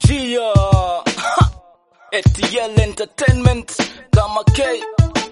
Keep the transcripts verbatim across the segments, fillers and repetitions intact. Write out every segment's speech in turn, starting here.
Dia A T L Entertainment, Kama K,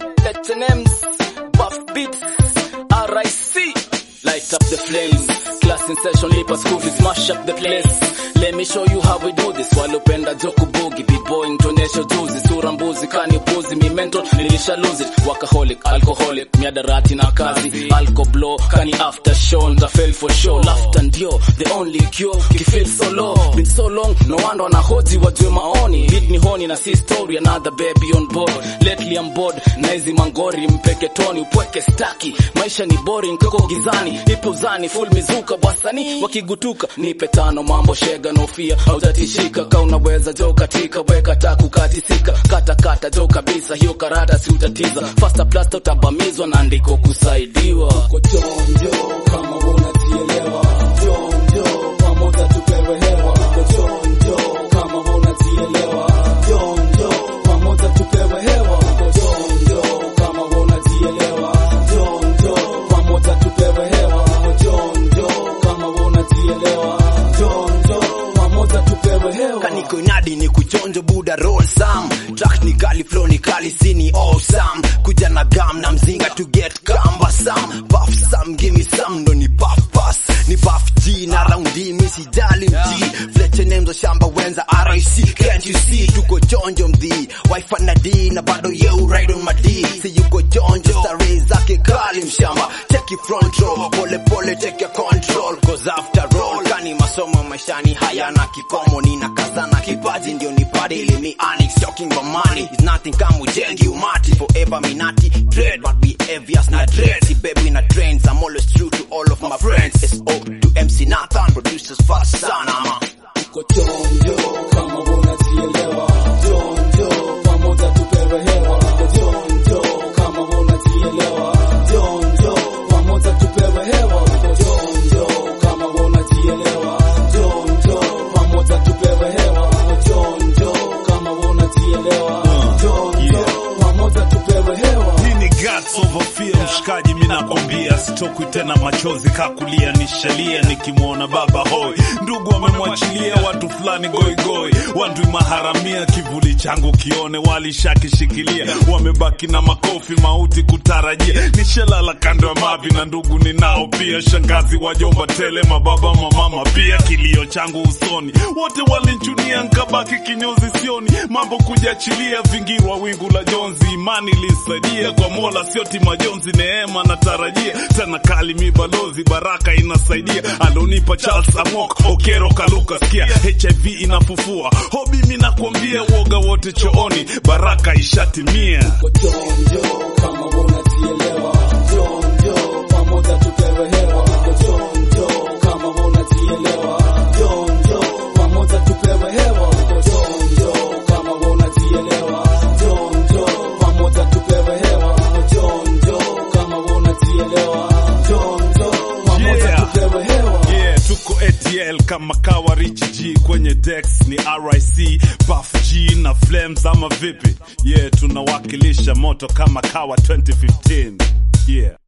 H and M's, Buff Beats, R I C. Light up the flames, class in session, lipa scooby, smash up the place. Let me show you how we do this. Walopenda joku boogie, b-boy intonesho juzi, sura mbuzi, kani upuzi, mi mental, nilisha lose it. Workaholic, alcoholic, miadarati na kazi, alco blow, kani after show, nza fail for show. Laughter ndio, the only cure, ki feel so low. Been so long, no wonder wanahoji wajue maoni. Beat ni honi na si story, another baby on board. Lately I'm bored, na hizi mangori, mpeke toni, upweke staki. Maisha ni boring, koko gizani, ipo zani, full mizuka, basani, wakigutuka. Nipe tano mambo shega, no fear, hautatishika. Ka unaweza jo katika, weka taku katisika. Kata kata jo kabisa, hiyo karata si utatiza. Faster plaster utabamizwa na ndiko kusaidiwa. Uko chonjo, kama unatielewa. Chonjo, pamoja tupewe hewa. Uko chonjo, kama unatielewa. Chonjo, pamoja tupewe hewa. Uko chonjo, kama unatielewa. Chonjo, pamoja tupewe hewa. Uko chonjo, kama unatielewa. Chonjo, pamoja tupewe hewa. Kaniko inadi ni kuchonjo buda roll some. Track ni kali, flow ni kali, sini awesome. Kuja na gam na mzinga to get cumbersome. Buff some, give me some, no ni buff pass. Ni buff G, na roundi, misi jali mji. Fletcher names wa shamba wenza R I C. Can't you see, tuko chonjo mdhi. Wife na D, na bado you ride on my D. Say you go chonjo, stare zake kali mshamba. Check your front row, pole pole check your control. Cause after all, kani masomo maishani hayana kikomo. Nina kazana kipaji ndio nipadili mi anix. Talking about money is nothing, kama ujengi umati. Forever minati, dread but behaviors na dread. See baby na trends, I'm always true to all of my friends. S O to M C Nathan, producers fast sana ma. Uko chonjo, kama unatielewa. Chonjo, pamoja tupewe hewa. Uko chonjo, kama unatielewa. Chonjo, pamoja tupewe hewa. Uko chonjo, kama unatielewa. Chonjo, pamoja tupewe hewa. Uko chonjo, kama unatielewa. Chonjo, pamoja tupewe hewa. Hii ni guts over fear, mshikaji mina kwambia. Sitokwi tena machozi kakulia nishalia. Nikimwona baba hoi, ndugu wamemwachilia. Watu fulani goi goi, wandu maharamia. Kivuli changu kione walishakishikilia. Wamebaki na makofi mauti kutarajia. Nishalala kando ya mavi na ndugu ninao pia. Shangazi wajomba tele, mababa mamama pia. Kilio changu usoni, wote walinchunia. Nkabaki kinyozi sioni, mambo kujachilia. Vingirwa wingu la jonzi, imani lisaidia. Kwa mola sioti majonzi, neema natarajia. Tena kali mi balozi, baraka inasaidia. Alonipa Charles Amok, Okero Kaluka sikia. H I V inafufua, hobi mina kuambia. Woga wote chooni, baraka ishatimia. Uko chonjo, kama unatielewa. Chonjo, pamoja tupewe hewa. Uko chonjo, kama unatielewa. Chonjo, pamoja tupewe hewa. Uko chonjo, kama unatielewa. Chonjo, pamoja tupewe hewa. Uko chonjo, kama unatielewa. Chonjo, pamoja tupewe hewa. Yeah, tuko A T L kama kawa Rich G. Kwenye Dex ni R I C, Buff G na Flames ama vipi? Yeah, tunawakilisha moto kama kawa twenty fifteen. Yeah.